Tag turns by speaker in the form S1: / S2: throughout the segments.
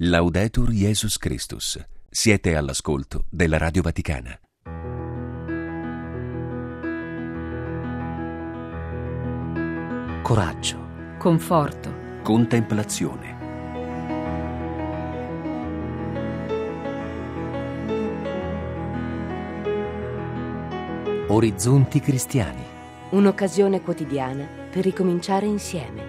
S1: Laudetur Jesus Christus. Siete all'ascolto della Radio Vaticana.
S2: Coraggio,
S3: conforto,
S1: Contemplazione.
S2: orizzonti cristiani.
S4: Un'occasione quotidiana per ricominciare insieme.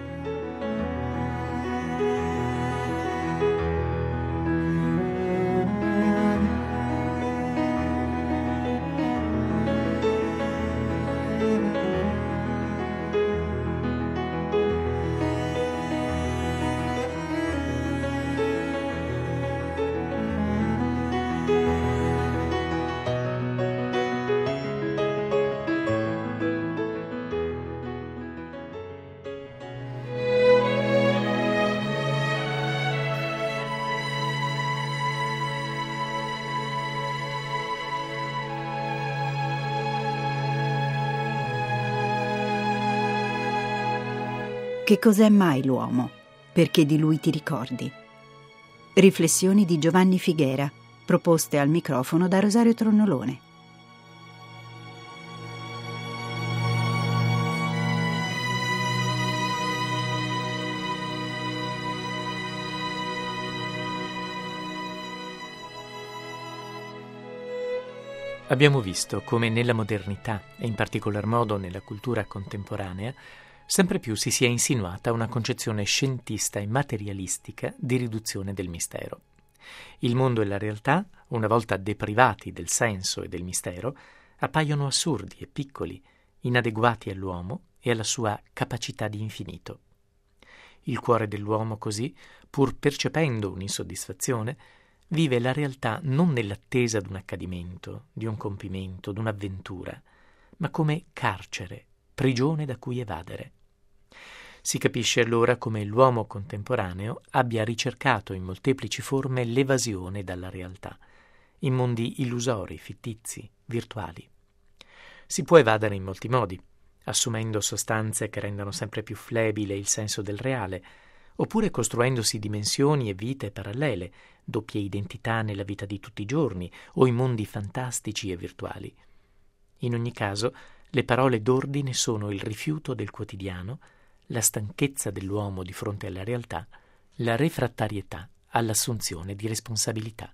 S5: Che cos'è mai l'uomo? Perché di lui ti ricordi? Riflessioni di Giovanni Figuera, proposte al microfono da Rosario Tronnolone.
S6: Abbiamo visto come nella modernità, e in particolar modo nella cultura contemporanea, sempre più si sia insinuata una concezione scientista e materialistica di riduzione del mistero. Il mondo e la realtà, una volta deprivati del senso e del mistero, appaiono assurdi e piccoli, inadeguati all'uomo e alla sua capacità di infinito. Il cuore dell'uomo così, pur percependo un'insoddisfazione, vive la realtà non nell'attesa d'un accadimento, di un compimento, d'un'avventura, ma come carcere, prigione da cui evadere. Si capisce allora come l'uomo contemporaneo abbia ricercato in molteplici forme l'evasione dalla realtà, in mondi illusori, fittizi, virtuali. Si può evadere in molti modi, assumendo sostanze che rendano sempre più flebile il senso del reale, oppure costruendosi dimensioni e vite parallele, doppie identità nella vita di tutti i giorni o in mondi fantastici e virtuali. In ogni caso, le parole d'ordine sono il rifiuto del quotidiano, la stanchezza dell'uomo di fronte alla realtà, la refrattarietà all'assunzione di responsabilità.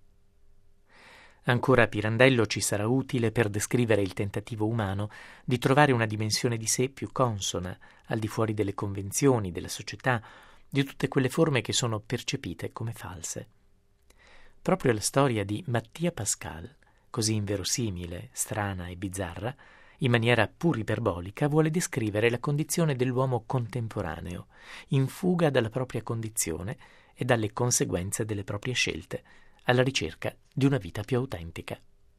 S6: Ancora Pirandello ci sarà utile per descrivere il tentativo umano di trovare una dimensione di sé più consona, al di fuori delle convenzioni, della società, di tutte quelle forme che sono percepite come false. Proprio la storia di Mattia Pascal, così inverosimile, strana e bizzarra, in maniera pur iperbolica, vuole descrivere la condizione dell'uomo contemporaneo, in fuga dalla propria condizione e dalle conseguenze delle proprie scelte, alla ricerca di una vita più autentica.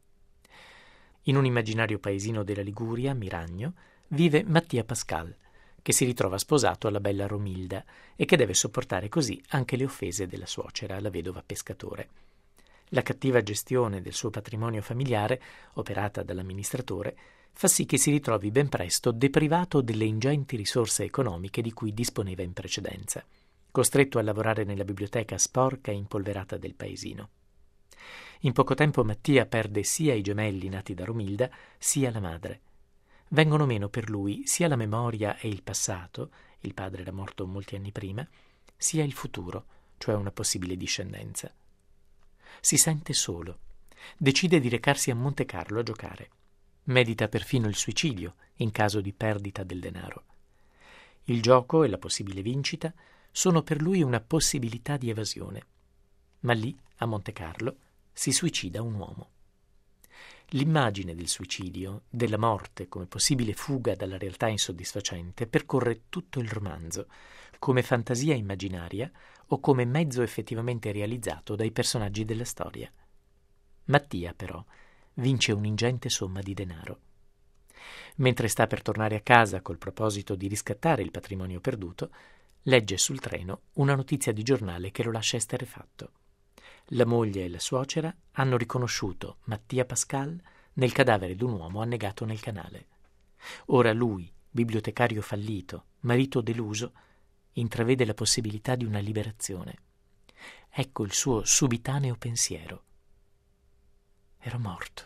S6: In un immaginario paesino della Liguria, Miragno, vive Mattia Pascal, che si ritrova sposato alla bella Romilda e che deve sopportare così anche le offese della suocera, la vedova pescatore. La cattiva gestione del suo patrimonio familiare, operata dall'amministratore, fa sì che si ritrovi ben presto deprivato delle ingenti risorse economiche di cui disponeva in precedenza, costretto a lavorare nella biblioteca sporca e impolverata del paesino. In poco tempo Mattia perde sia i gemelli nati da Romilda, sia la madre. Vengono meno per lui sia la memoria e il passato, il padre era morto molti anni prima, sia il futuro, cioè una possibile discendenza. Si sente solo. Decide di recarsi a Montecarlo a giocare. Medita perfino il suicidio in caso di perdita del denaro. Il gioco e la possibile vincita sono per lui una possibilità di evasione. Ma lì, a Montecarlo, si suicida un uomo. L'immagine del suicidio, della morte come possibile fuga dalla realtà insoddisfacente, percorre tutto il romanzo, come fantasia immaginaria o come mezzo effettivamente realizzato dai personaggi della storia. Mattia, però, vince un'ingente somma di denaro. Mentre sta per tornare a casa col proposito di riscattare il patrimonio perduto, legge sul treno una notizia di giornale che lo lascia esterrefatto. La moglie e la suocera hanno riconosciuto Mattia Pascal nel cadavere di un uomo annegato nel canale. Ora lui, bibliotecario fallito, marito deluso, intravede la possibilità di una liberazione. Ecco il suo subitaneo pensiero. Ero morto.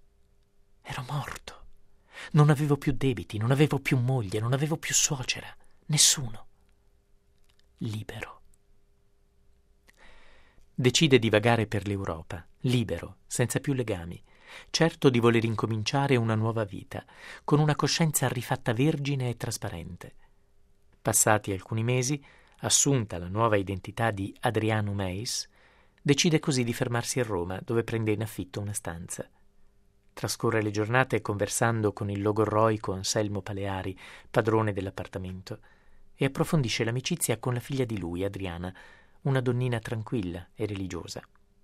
S6: Non avevo più debiti, non avevo più moglie, non avevo più suocera, nessuno. Libero. Decide di vagare per l'Europa, libero, senza più legami, certo di voler incominciare una nuova vita, con una coscienza rifatta vergine e trasparente. Passati alcuni mesi, assunta la nuova identità di Adriano Meis, decide così di fermarsi a Roma, dove prende in affitto una stanza. Trascorre le giornate conversando con il logorroico Anselmo Paleari, padrone dell'appartamento, e approfondisce l'amicizia con la figlia di lui, Adriana, una donnina tranquilla e religiosa.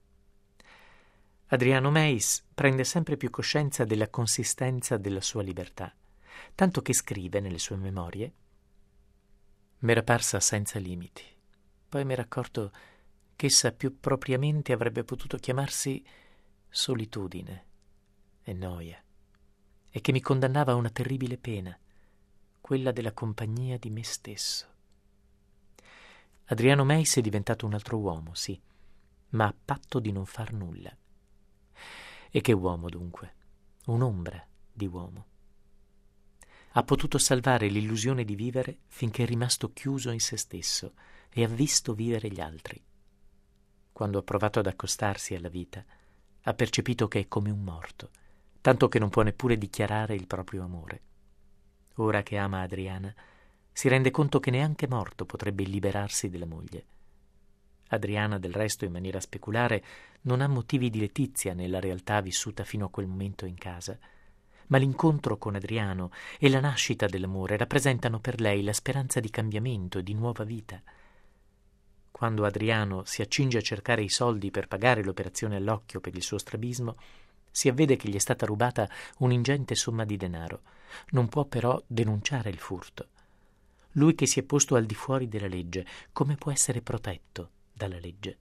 S6: Adriano Meis prende sempre più coscienza della consistenza della sua libertà, tanto che scrive nelle sue memorie: «M'era parsa senza limiti, poi m'era accorto che essa più propriamente avrebbe potuto chiamarsi solitudine e noia, e che mi condannava a una terribile pena, quella della compagnia di me stesso». Adriano Meis è diventato un altro uomo, sì, ma a patto di non far nulla. E che uomo dunque? Un'ombra di uomo. Ha potuto salvare l'illusione di vivere finché è rimasto chiuso in se stesso e ha visto vivere gli altri. Quando ha provato ad accostarsi alla vita, ha percepito che è come un morto, tanto che non può neppure dichiarare il proprio amore. Ora che ama Adriana, si rende conto che neanche morto potrebbe liberarsi della moglie. Adriana, del resto, in maniera speculare, non ha motivi di letizia nella realtà vissuta fino a quel momento in casa, ma l'incontro con Adriano e la nascita dell'amore rappresentano per lei la speranza di cambiamento e di nuova vita. Quando Adriano si accinge a cercare i soldi per pagare l'operazione all'occhio per il suo strabismo, si avvede che gli è stata rubata un'ingente somma di denaro. Non può però denunciare il furto. Lui che si è posto al di fuori della legge, come può essere protetto dalla legge?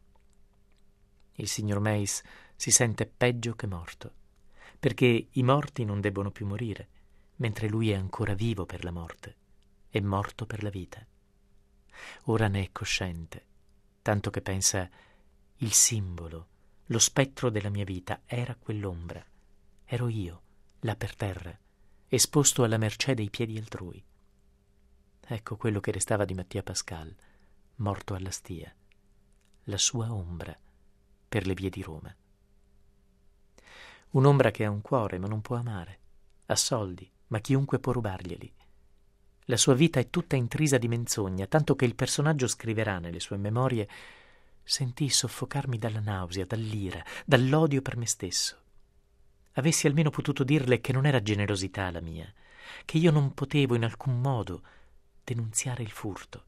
S6: Il signor Meis si sente peggio che morto, perché i morti non debbono più morire, mentre lui è ancora vivo per la morte e morto per la vita. Ora ne è cosciente, tanto che pensa: il simbolo, lo spettro della mia vita era quell'ombra. Ero io, là per terra, esposto alla mercé dei piedi altrui. Ecco quello che restava di Mattia Pascal, morto alla stia, la sua ombra per le vie di Roma. Un'ombra che ha un cuore ma non può amare, ha soldi ma chiunque può rubarglieli. La sua vita è tutta intrisa di menzogna, tanto che il personaggio scriverà nelle sue memorie: sentii soffocarmi dalla nausea, dall'ira, dall'odio per me stesso. Avessi almeno potuto dirle che non era generosità la mia, che io non potevo in alcun modo denunziare il furto.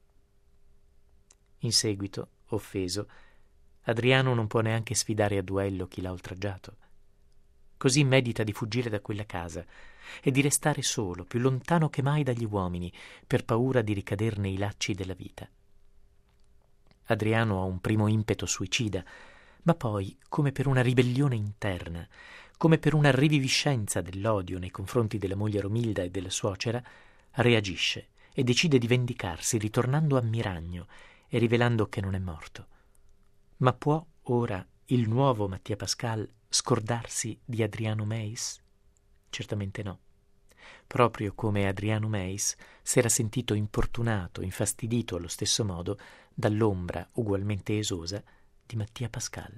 S6: In seguito, offeso, Adriano non può neanche sfidare a duello chi l'ha oltraggiato. Così medita di fuggire da quella casa e di restare solo, più lontano che mai dagli uomini, per paura di ricader nei lacci della vita. Adriano ha un primo impeto suicida, ma poi, come per una ribellione interna, come per una riviviscenza dell'odio nei confronti della moglie Romilda e della suocera, reagisce e decide di vendicarsi ritornando a Miragno e rivelando che non è morto. Ma può ora il nuovo Mattia Pascal scordarsi di Adriano Meis? Certamente no. Proprio come Adriano Meis s'era sentito importunato, infastidito allo stesso modo dall'ombra ugualmente esosa di Mattia Pascal.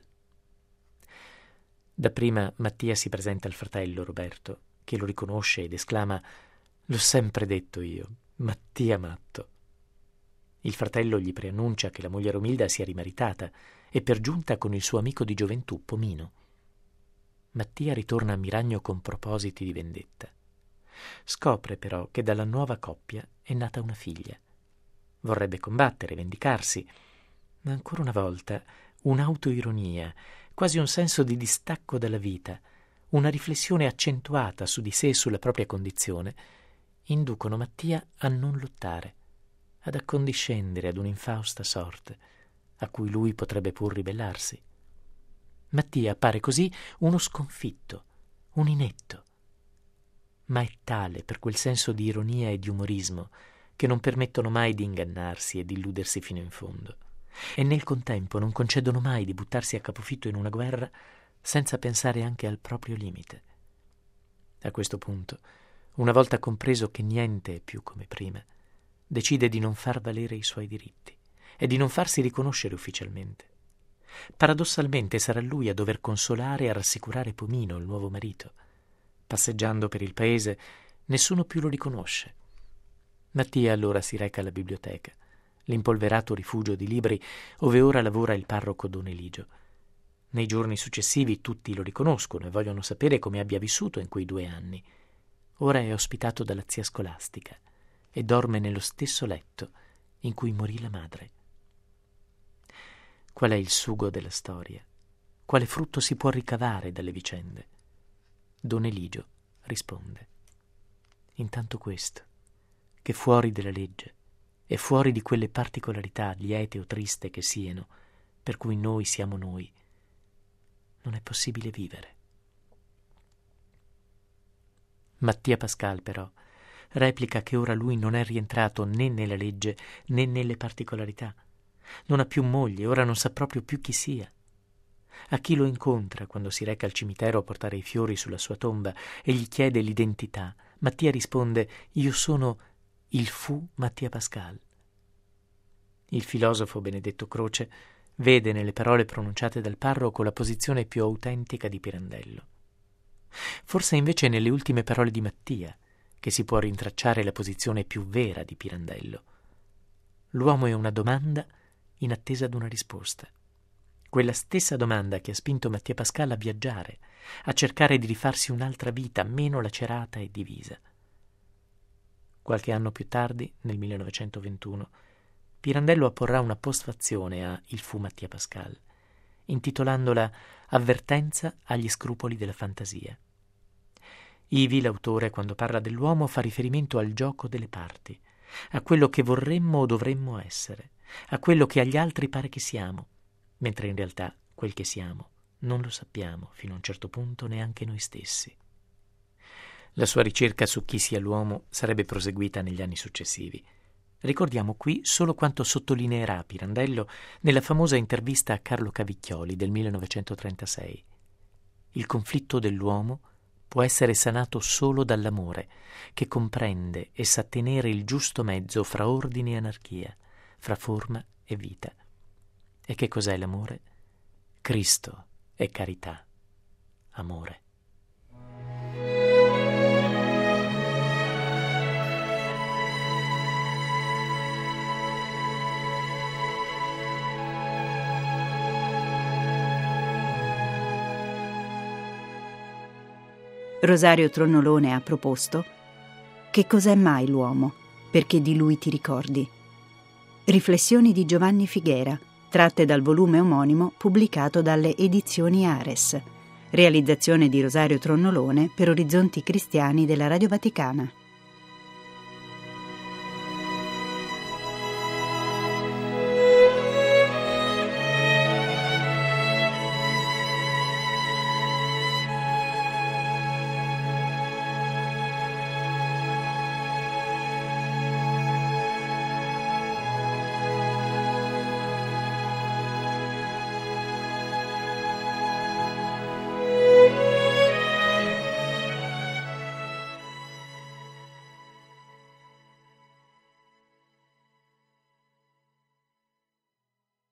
S6: Dapprima Mattia si presenta al fratello Roberto, che lo riconosce ed esclama: «L'ho sempre detto io, Mattia matto». Il fratello gli preannuncia che la moglie Romilda sia rimaritata e per giunta con il suo amico di gioventù Pomino. Mattia ritorna a Miragno con propositi di vendetta. Scopre però che dalla nuova coppia è nata una figlia. Vorrebbe combattere, vendicarsi, ma ancora una volta un'autoironia, quasi un senso di distacco dalla vita, una riflessione accentuata su di sé e sulla propria condizione, inducono Mattia a non lottare, ad accondiscendere ad un'infausta sorte, a cui lui potrebbe pur ribellarsi. Mattia appare così uno sconfitto, un inetto, ma è tale per quel senso di ironia e di umorismo che non permettono mai di ingannarsi e di illudersi fino in fondo. e nel contempo non concedono mai di buttarsi a capofitto in una guerra senza pensare anche al proprio limite. A questo punto, una volta compreso che niente è più come prima, decide di non far valere i suoi diritti e di non farsi riconoscere ufficialmente. Paradossalmente sarà lui a dover consolare e a rassicurare Pomino, il nuovo marito. Passeggiando per il paese, nessuno più lo riconosce. Mattia allora si reca alla biblioteca, l'impolverato rifugio di libri ove ora lavora il parroco Don Eligio. Nei giorni successivi tutti lo riconoscono e vogliono sapere come abbia vissuto in quei 2 anni. Ora è ospitato dalla zia Scolastica e dorme nello stesso letto in cui morì la madre. Qual è il sugo della storia? Quale frutto si può ricavare dalle vicende? Don Eligio risponde: intanto questo, che fuori della legge e fuori di quelle particolarità liete o triste che siano, per cui noi siamo noi, non è possibile vivere. Mattia Pascal, però, replica che ora lui non è rientrato né nella legge né nelle particolarità. Non ha più moglie, ora non sa proprio più chi sia. A chi lo incontra quando si reca al cimitero a portare i fiori sulla sua tomba e gli chiede l'identità, Mattia risponde: io sono il fu Mattia Pascal. Il filosofo Benedetto Croce vede nelle parole pronunciate dal parroco la posizione più autentica di Pirandello. Forse invece è nelle ultime parole di Mattia che si può rintracciare la posizione più vera di Pirandello. L'uomo è una domanda in attesa d'una risposta. Quella stessa domanda che ha spinto Mattia Pascal a viaggiare, a cercare di rifarsi un'altra vita meno lacerata e divisa. Qualche anno più tardi, nel 1921, Pirandello apporrà una postfazione a Il fu Mattia Pascal, intitolandola Avvertenza agli scrupoli della fantasia. Ivi l'autore, quando parla dell'uomo, fa riferimento al gioco delle parti, a quello che vorremmo o dovremmo essere, a quello che agli altri pare che siamo, mentre in realtà quel che siamo non lo sappiamo fino a un certo punto neanche noi stessi. La sua ricerca su chi sia l'uomo sarebbe proseguita negli anni successivi. Ricordiamo qui solo quanto sottolineerà Pirandello nella famosa intervista a Carlo Cavicchioli del 1936. Il conflitto dell'uomo può essere sanato solo dall'amore, che comprende e sa tenere il giusto mezzo fra ordine e anarchia, fra forma e vita. E che cos'è l'amore? Cristo è carità, amore.
S5: Rosario Tronnolone ha proposto Che cos'è mai l'uomo? Perché di lui ti ricordi? Riflessioni di Giovanni Figuera, tratte dal volume omonimo pubblicato dalle edizioni Ares. Realizzazione di Rosario Tronnolone per Orizzonti Cristiani della Radio Vaticana.